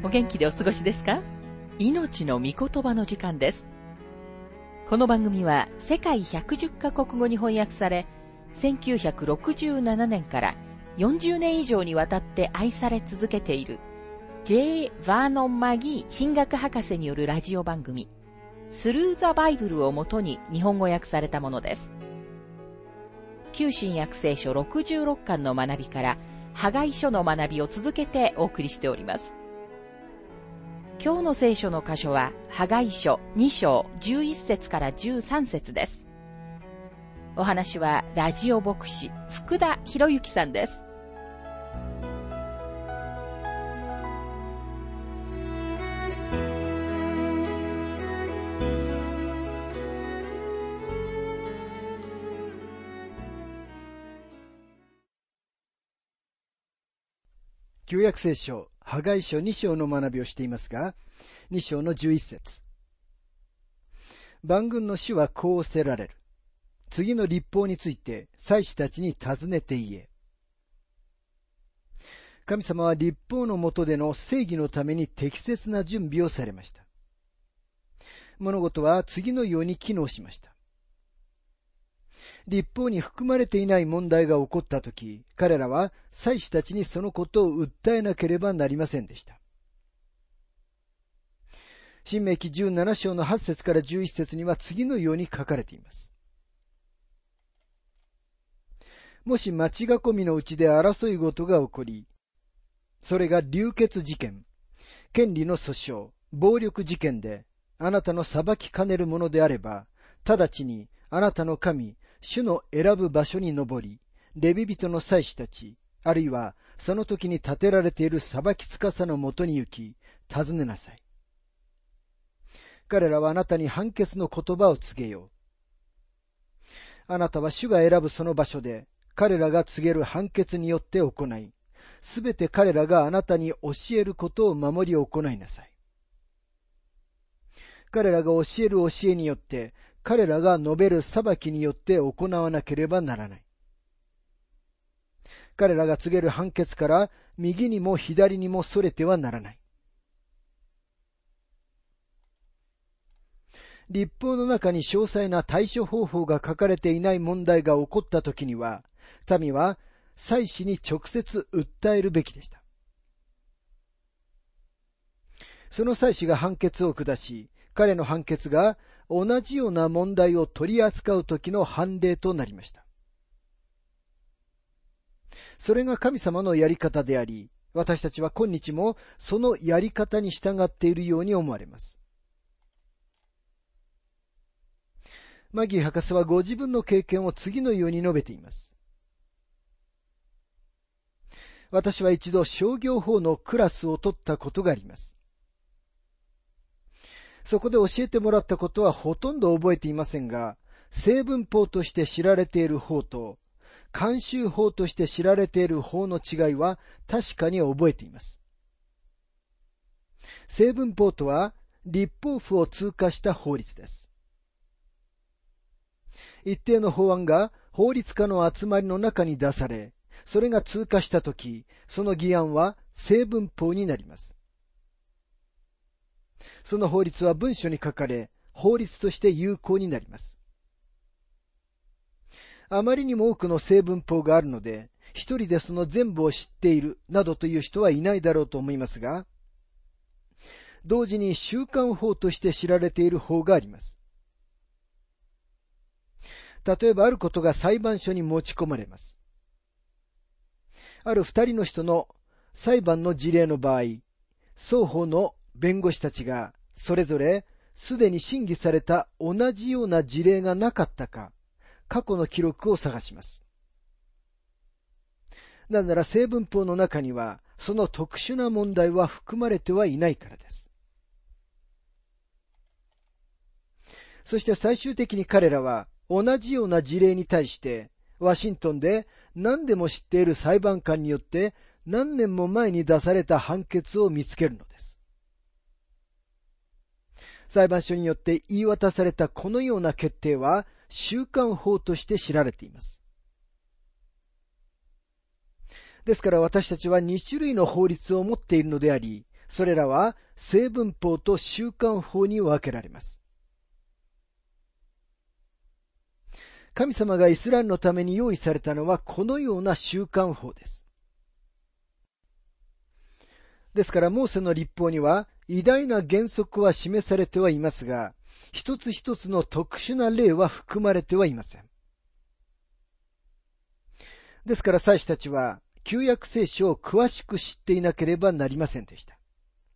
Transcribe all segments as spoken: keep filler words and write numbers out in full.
お元気でお過ごしですか？命の御言葉の時間です。この番組は世界ひゃくじゅっカ国語に翻訳され、せんきゅうひゃくろくじゅうななねんからよんじゅうねん以上にわたって愛され続けている ジェイ・ヴァーノン・マギー神学博士によるラジオ番組スルー・ザ・バイブルをもとに日本語訳されたものです。旧新約聖書ろくじゅうろっかんの学びからハガイ書の学びを続けてお送りしております。今日の聖書の箇所はハガイ書に章じゅういっ節からじゅうさん節です。お話はラジオ牧師福田博之さんです。 旧約聖書ハガイ書に章の学びをしていますが、に章のじゅういっ節。万軍の主はこうおせられる。次の律法について祭司たちに尋ねて言え。神様は律法の下での正義のために適切な準備をされました。物事は次のように機能しました。律法に含まれていない問題が起こったとき、彼らは祭司たちにそのことを訴えなければなりませんでした。申命記じゅうなな章のはち節からじゅういっ節には次のように書かれています。もし町囲みのうちで争い事が起こり、それが流血事件、権利の訴訟、暴力事件で、あなたの裁きかねるものであれば、直ちにあなたの神、主の選ぶ場所に登り、レビ人の祭司たち、あるいはその時に立てられている裁き司のもとに行き、尋ねなさい。彼らはあなたに判決の言葉を告げよう。あなたは主が選ぶその場所で、彼らが告げる判決によって行い、すべて彼らがあなたに教えることを守り行いなさい。彼らが教える教えによって、彼らが述べる裁きによって行わなければならない。彼らが告げる判決から右にも左にもそれてはならない。律法の中に詳細な対処方法が書かれていない問題が起こったときには、民は祭司に直接訴えるべきでした。その祭司が判決を下し、彼の判決が同じような問題を取り扱う時の判例となりました。それが神様のやり方であり、私たちは今日もそのやり方に従っているように思われます。マギー博士はご自分の経験を次のように述べています。私は一度商業法のクラスを取ったことがあります。そこで教えてもらったことはほとんど覚えていませんが、成分法として知られている法と、慣習法として知られている法の違いは確かに覚えています。成分法とは、立法府を通過した法律です。一定の法案が法律家の集まりの中に出され、それが通過したとき、その議案は成分法になります。その法律は文書に書かれ、法律として有効になります。あまりにも多くの成分法があるので、一人でその全部を知っているなどという人はいないだろうと思いますが、同時に習慣法として知られている法があります。例えばあることが裁判所に持ち込まれます。ある二人の人の裁判の事例の場合、双方の弁護士たちがそれぞれすでに審議された同じような事例がなかったか、過去の記録を探します。なぜなら成分法の中にはその特殊な問題は含まれてはいないからです。そして最終的に彼らは同じような事例に対してワシントンで何でも知っている裁判官によって何年も前に出された判決を見つけるのです。裁判所によって言い渡されたこのような決定は習慣法として知られています。ですから私たちはに種類の法律を持っているのであり、 それらは成分法と習慣法に分けられます。神様がイスラエルのために用意されたのはこのような習慣法です。ですからモーセの律法には偉大な原則は示されてはいますが、一つ一つの特殊な例は含まれてはいません。ですから祭司たちは旧約聖書を詳しく知っていなければなりませんでした。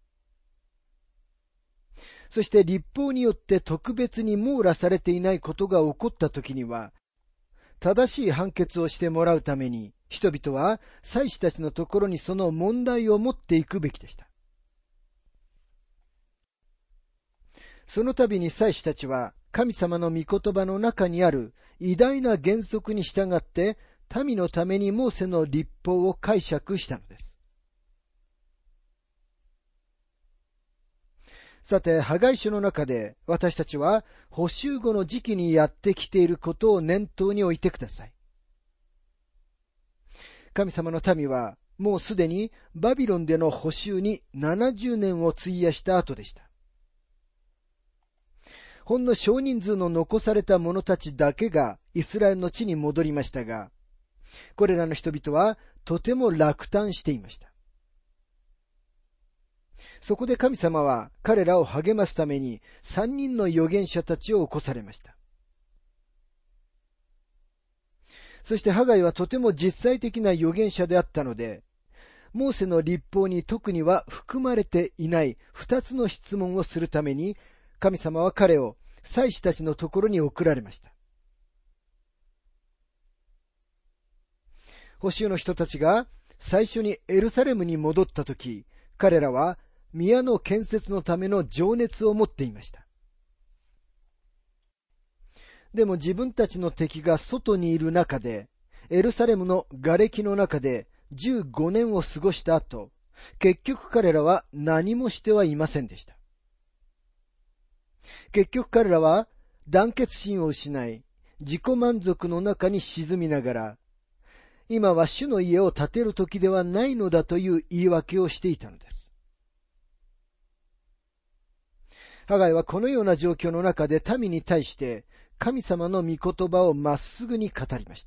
そして律法によって特別に網羅されていないことが起こったときには、正しい判決をしてもらうために、人々は祭司たちのところにその問題を持っていくべきでした。その度に祭司たちは神様の御言葉の中にある偉大な原則に従って民のためにモーセの律法を解釈したのです。さて、ハガイ書の中で私たちは補修後の時期にやってきていることを念頭に置いてください。神様の民はもうすでにバビロンでの補修にななじゅうねんを費やした後でした。ほんの少人数の残された者たちだけがイスラエルの地に戻りましたが、これらの人々はとても落胆していました。そこで神様は彼らを励ますために三人の預言者たちを起こされました。そしてハガイはとても実際的な預言者であったので、モーセの律法に特には含まれていない二つの質問をするために、神様は彼を祭司たちのところに送られました。補修の人たちが最初にエルサレムに戻ったとき、彼らは宮の建設のための情熱を持っていました。でも自分たちの敵が外にいる中で、エルサレムの瓦礫の中でじゅうごねんを過ごした後、結局彼らは何もしてはいませんでした。結局彼らは団結心を失い、自己満足の中に沈みながら、今は主の家を建てる時ではないのだという言い訳をしていたのです。ハガイはこのような状況の中で民に対して神様の御言葉をまっすぐに語りました。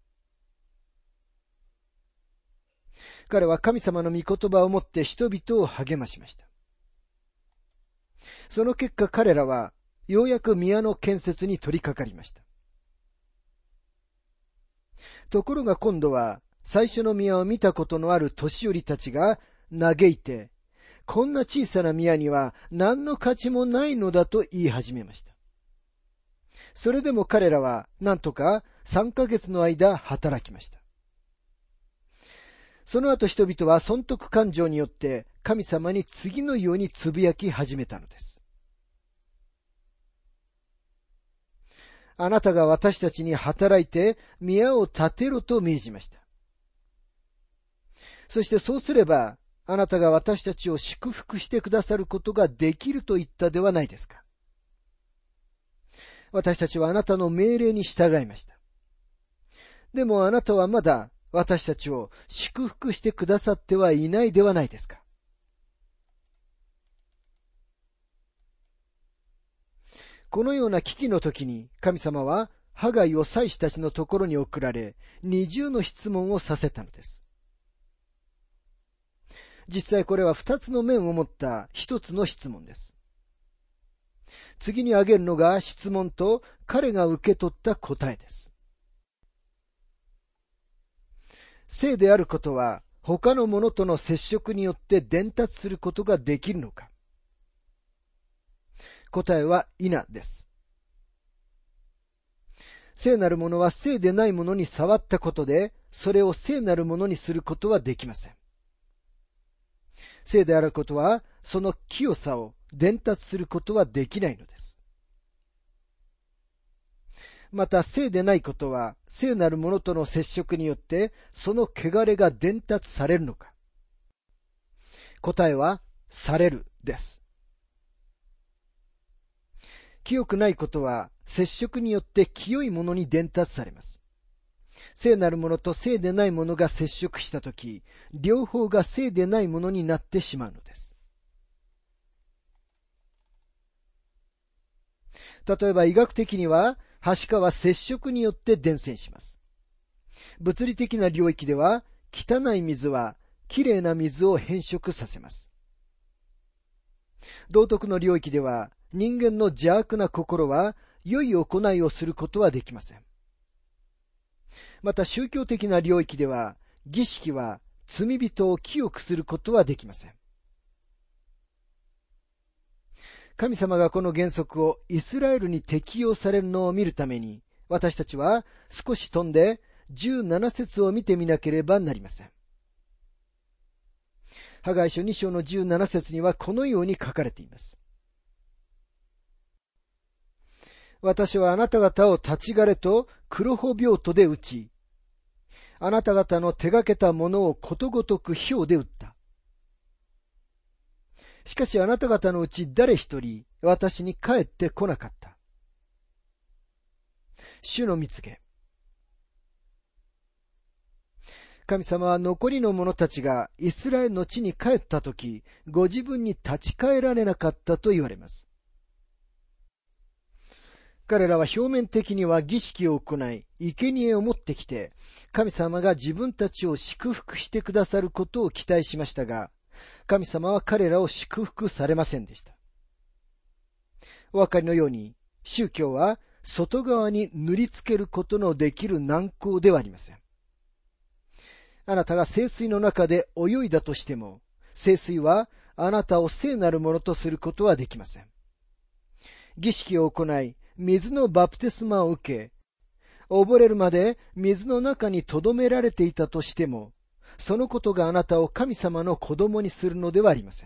彼は神様の御言葉をもって人々を励ましました。その結果彼らはようやく宮の建設に取り掛かりました。ところが今度は最初の宮を見たことのある年寄りたちが嘆いて、こんな小さな宮には何の価値もないのだと言い始めました。それでも彼らはなんとかさんかげつの間働きました。その後人々は損得感情によって神様に次のようにつぶやき始めたのです。あなたが私たちに働いて宮を建てろと命じました。そしてそうすればあなたが私たちを祝福してくださることができると言ったではないですか。私たちはあなたの命令に従いました。でもあなたはまだ私たちを祝福してくださってはいないではないですか。このような危機の時に神様はハガイを祭司たちのところに送られ、二重の質問をさせたのです。実際これは二つの面を持った一つの質問です。次に挙げるのが質問と彼が受け取った答えです。聖であることは他のものとの接触によって伝達することができるのか。答えは否です。聖なるものは聖でないものに触ったことで、それを聖なるものにすることはできません。聖であることは、その清さを伝達することはできないのです。また、聖でないことは、聖なるものとの接触によって、その汚れが伝達されるのか。答えは、されるです。清くないことは、接触によって清いものに伝達されます。聖なるものと聖でないものが接触したとき、両方が聖でないものになってしまうのです。 例えば医学的には、はしかは接触によって伝染します。物理的な領域では、汚い水はきれいな水を変色させます。道徳の領域では、人間の邪悪な心は良い行いをすることはできません。また宗教的な領域では、儀式は罪人を清くすることはできません。神様がこの原則をイスラエルに適用されるのを見るために、私たちは少し飛んでじゅうなな節を見てみなければなりません。ハガイ書に章のじゅうなな節にはこのように書かれています。私はあなた方を立ち枯れと黒穂病とで打ち、あなた方の手がけたものをことごとく雹で打った。しかしあなた方のうち誰一人私に帰ってこなかった。主の蜜げ。神様は残りの者たちがイスラエルの地に帰ったとき、ご自分に立ち返られなかったと言われます。彼らは表面的には儀式を行い、生贄を持ってきて、神様が自分たちを祝福してくださることを期待しましたが、神様は彼らを祝福されませんでした。お分かりのように、宗教は外側に塗りつけることのできる軟膏ではありません。あなたが聖水の中で泳いだとしても、聖水はあなたを聖なるものとすることはできません。儀式を行い、水のバプテスマを受け、溺れるまで水の中に留められていたとしても、そのことがあなたを神様の子供にするのではありません。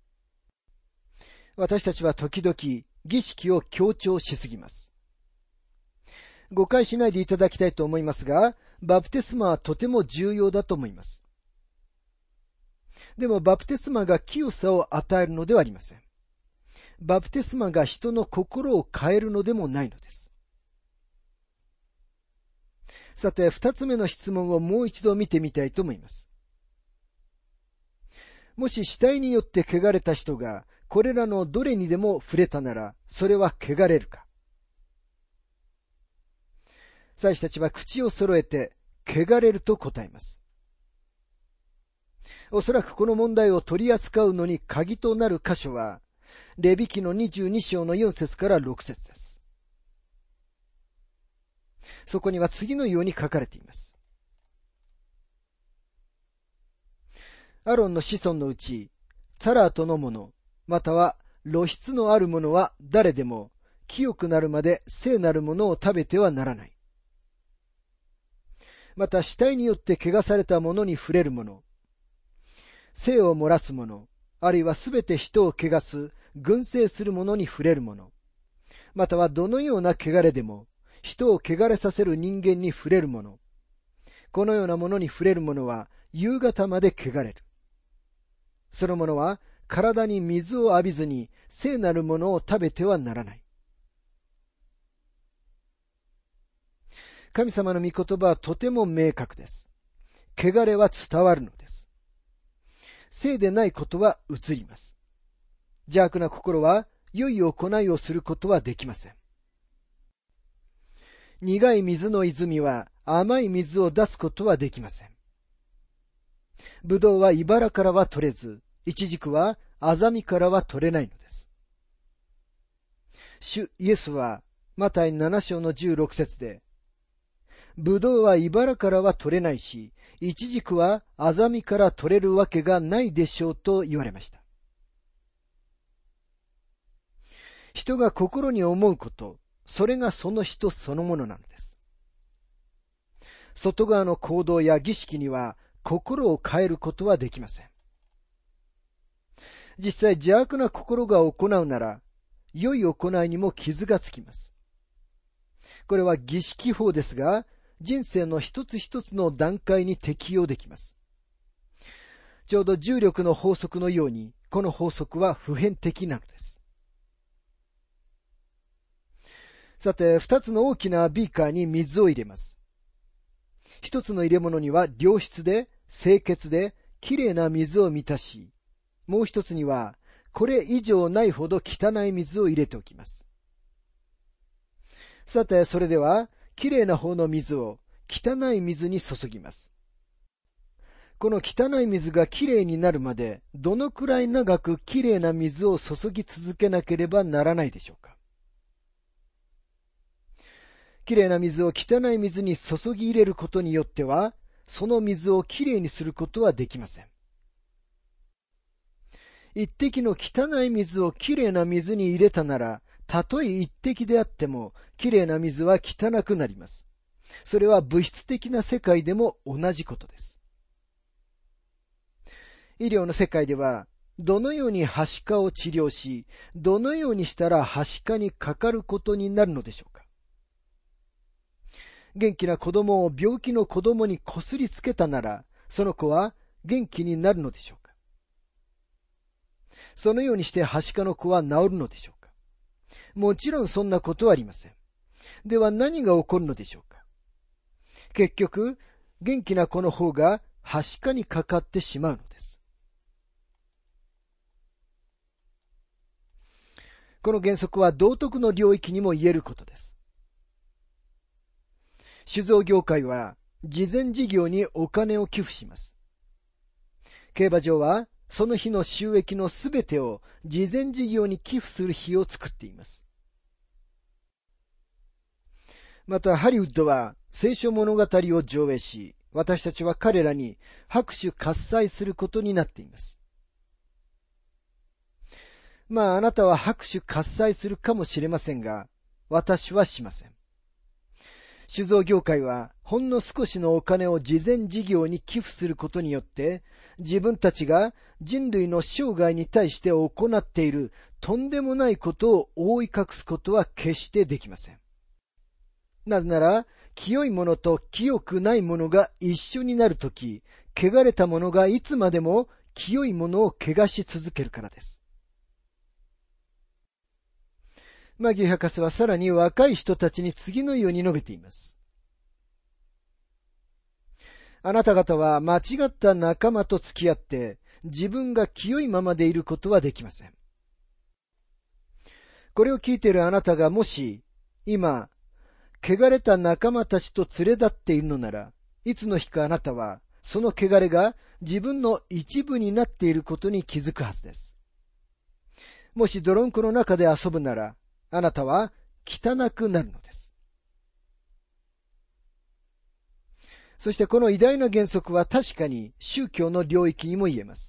私たちは時々儀式を強調しすぎます。誤解しないでいただきたいと思いますが、バプテスマはとても重要だと思います。でもバプテスマが清さを与えるのではありません。バプテスマが人の心を変えるのでもないのです。さて、二つ目の質問をもう一度見てみたいと思います。もし死体によって汚れた人がこれらのどれにでも触れたなら、それは汚れるか。祭司たちは口を揃えて、汚れると答えます。おそらくこの問題を取り扱うのに鍵となる箇所は、レビ記のにじゅうに章のよん節からろく節です。そこには次のように書かれています。アロンの子孫のうち、ツァラートの者、または露出のある者は誰でも、清くなるまで聖なるものを食べてはならない。また死体によって汚されたものに触れる者、精を漏らす者、あるいはすべて人を汚す、群生する者に触れる者、またはどのような汚れでも、人を汚れさせる人間に触れる者、このようなものに触れる者は夕方まで汚れる。その者は体に水を浴びずに聖なるものを食べてはならない。神様の御言葉はとても明確です。汚れは伝わるのです。聖でないことは移ります。邪悪な心は良い行いをすることはできません。苦い水の泉は甘い水を出すことはできません。ぶどうは茨からは取れず、イチジクはアザミからは取れないのです。主イエスはマタイなな章のじゅうろく節で、ぶどうは茨からは取れないし、イチジクはアザミから取れるわけがないでしょうと言われました。人が心に思うこと、それがその人そのものなのです。外側の行動や儀式には心を変えることはできません。実際邪悪な心が行うなら、良い行いにも傷がつきます。これは儀式法ですが、人生の一つ一つの段階に適用できます。ちょうど重力の法則のように、この法則は普遍的なのです。さて、二つの大きなビーカーに水を入れます。一つの入れ物には良質で清潔できれいな水を満たし、もう一つにはこれ以上ないほど汚い水を入れておきます。 さて、それでは、きれいな方の水を汚い水に注ぎます。この汚い水がきれいになるまで、どのくらい長くきれいな水を注ぎ続けなければならないでしょうか。きれいな水を汚い水に注ぎ入れることによっては、その水をきれいにすることはできません。一滴の汚い水をきれいな水に入れたなら、たとえ一滴であっても、きれいな水は汚くなります。それは物質的な世界でも同じことです。医療の世界では、どのようにはしかを治療し、どのようにしたらはしかにかかることになるのでしょうか。元気な子供を病気の子供にこすりつけたなら、その子は元気になるのでしょうか。そのようにしてはしかの子は治るのでしょうか。もちろんそんなことはありません。では何が起こるのでしょうか。結局、元気な子の方がはしかにかかってしまうのです。この原則は道徳の領域にも言えることです。酒造業界は慈善事業にお金を寄付します。競馬場はその日の収益のすべてを慈善事業に寄付する日を作っています。またハリウッドは聖書物語を上映し、私たちは彼らに拍手喝采することになっています。まああなたは拍手喝采するかもしれませんが、私はしません。酒造業界はほんの少しのお金を慈善事業に寄付することによって、自分たちが人類の生涯に対して行っているとんでもないことを覆い隠すことは決してできません。なぜなら、清いものと清くないものが一緒になるとき、汚れたものがいつまでも清いものを汚し続けるからです。マギー博士はさらに若い人たちに次のように述べています。あなた方は間違った仲間と付き合って自分が清いままでいることはできません。これを聞いているあなたがもし今、汚れた仲間たちと連れ立っているのなら、いつの日かあなたはその汚れが自分の一部になっていることに気づくはずです。もし泥んこの中で遊ぶなら、あなたは汚くなるのです。そしてこの偉大な原則は確かに宗教の領域にも言えます。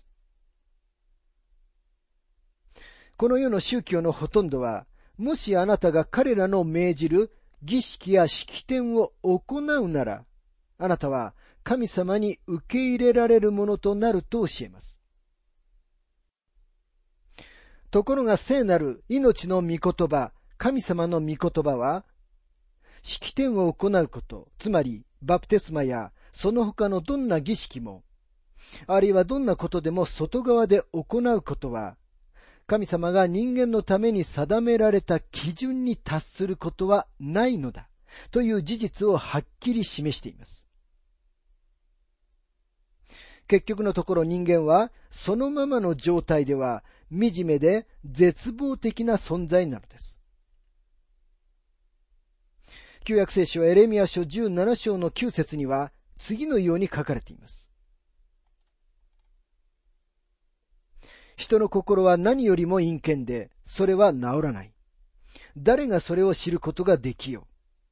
この世の宗教のほとんどは、もしあなたが彼らの命じる儀式や式典を行うなら、あなたは神様に受け入れられるものとなると教えます。ところが聖なる命の御言葉、神様の御言葉は、式典を行うこと、つまりバプテスマやその他のどんな儀式も、あるいはどんなことでも外側で行うことは、神様が人間のために定められた基準に達することはないのだ、という事実をはっきり示しています。結局のところ人間は、そのままの状態では、惨めで絶望的な存在なのです。旧約聖書エレミヤ書じゅうなな章のきゅう節には次のように書かれています。人の心は何よりも陰険で、それは治らない。誰がそれを知ることができよ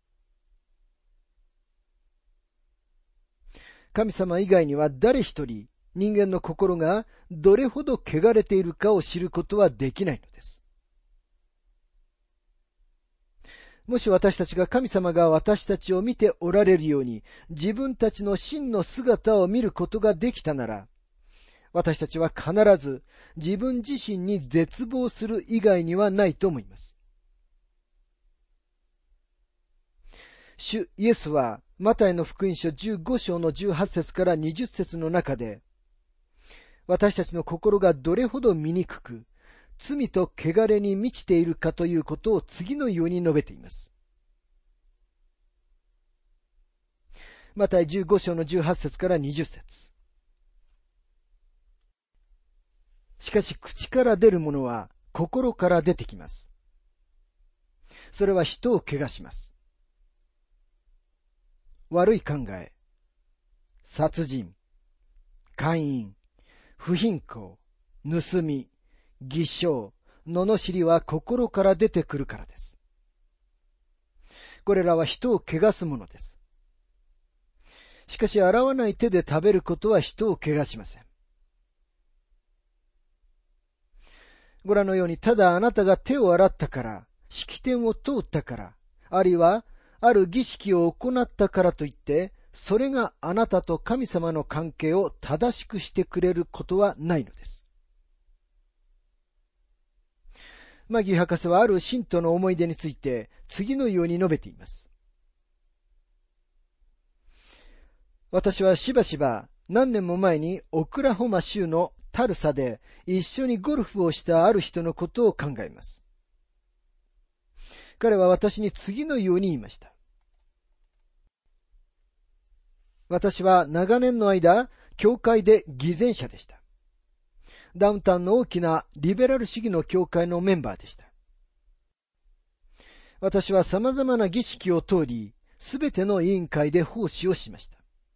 う。神様以外には誰一人人間の心がどれほど汚れているかを知ることはできないのです。もし私たちが神様が私たちを見ておられるように自分たちの真の姿を見ることができたなら、私たちは必ず自分自身に絶望する以外にはないと思います。主イエスはマタイの福音書じゅうご章のじゅうはち節からにじゅう節の中で、私たちの心がどれほど醜く、罪と汚れに満ちているかということを次のように述べています。マタイじゅうご章のじゅうはち節からにじゅう節。しかし口から出るものは心から出てきます。それは人を汚します。 悪い考え、殺人、姦淫、不貧困、盗み、偽証、罵りは心から出てくるからです。これらは人を汚すものです。しかし洗わない手で食べることは人を汚しません。ご覧のように、ただあなたが手を洗ったから、式典を通ったから、あるいはある儀式を行ったからといって、それがあなたと神様の関係を正しくしてくれることはないのです。マギー博士はある信徒の思い出について次のように述べています。私はしばしば何年も前にオクラホマ州のタルサで一緒にゴルフをしたある人のことを考えます。彼は私に次のように言いました。私は長年の間、教会で偽善者でした。ダウンタウンの大きなリベラル主義の教会のメンバーでした。私は様々な儀式を通り、すべての委員会で奉仕をしました。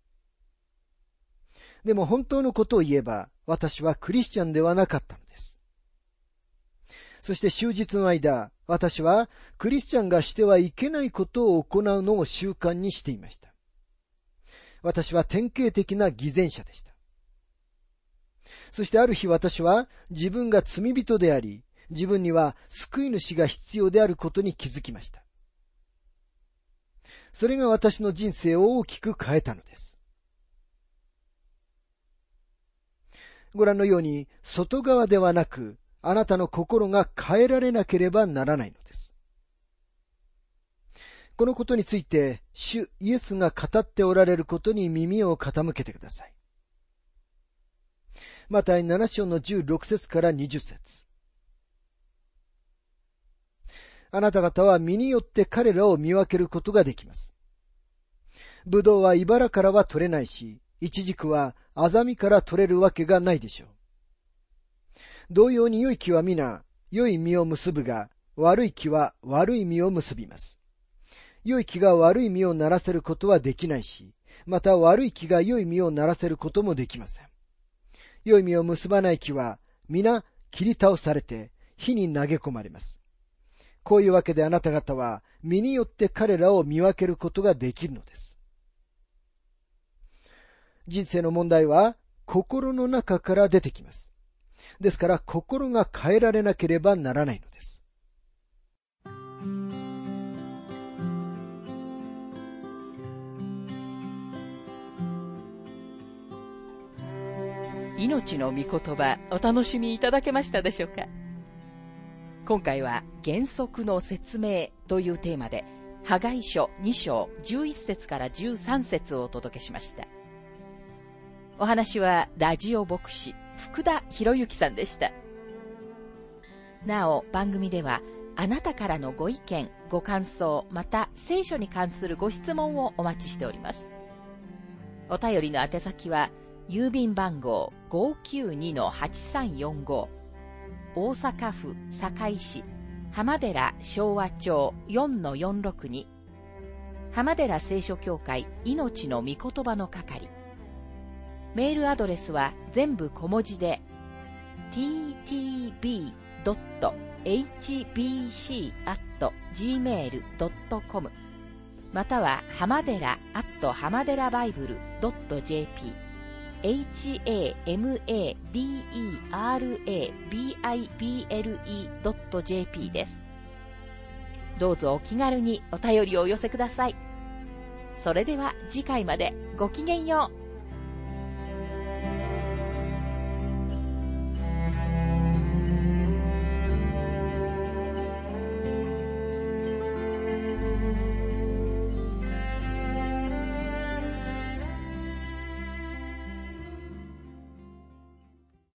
でも本当のことを言えば、私はクリスチャンではなかったのです。そして終日の間、私はクリスチャンがしてはいけないことを行うのを習慣にしていました。私は典型的な偽善者でした。そしてある日私は自分が罪人であり、自分には救い主が必要であることに気づきました。それが私の人生を大きく変えたのです。ご覧のように、外側ではなく、あなたの心が変えられなければならないのです。このことについて、主イエスが語っておられることに耳を傾けてください。マタイなな章のじゅうろく節からにじゅう節。あなた方は実によって彼らを見分けることができます。ブドウは茨からは取れないし、イチジクはアザミから取れるわけがないでしょう。同様に良い木は皆良い実を結ぶが、悪い木は悪い実を結びます。良い木が悪い実をならせることはできないし、また悪い木が良い実をならせることもできません。良い実を結ばない木は皆切り倒されて火に投げ込まれます。こういうわけであなた方は実によって彼らを見分けることができるのです。人生の問題は心の中から出てきます。ですから心が変えられなければならないのです。 命の御言葉、お楽しみいただけましたでしょうか。今回は原則の説明というテーマで、ハガイ書に章じゅういち節からじゅうさん節をお届けしました。お話はラジオ牧師福田博之さんでした。なお番組ではあなたからのご意見、ご感想、また聖書に関するご質問をお待ちしております。お便りの宛先は郵便番号 ごーきゅうにのはちさんよんご 大阪府堺市浜寺昭和町 よんのよんろくに 浜寺聖書協会命の御言葉の係。メールアドレスは全部小文字で ティーティービードットエイチビーシー アット ジーメール ドットコム または浜寺 アット 浜寺バイブル ドット ジェーピー エイチ エー エム エー ディー イー アール エー ビー アイ ビー エル イー ドット ジェーピー です。どうぞお気軽にお便りをお寄せください。それでは次回までごきげんよう。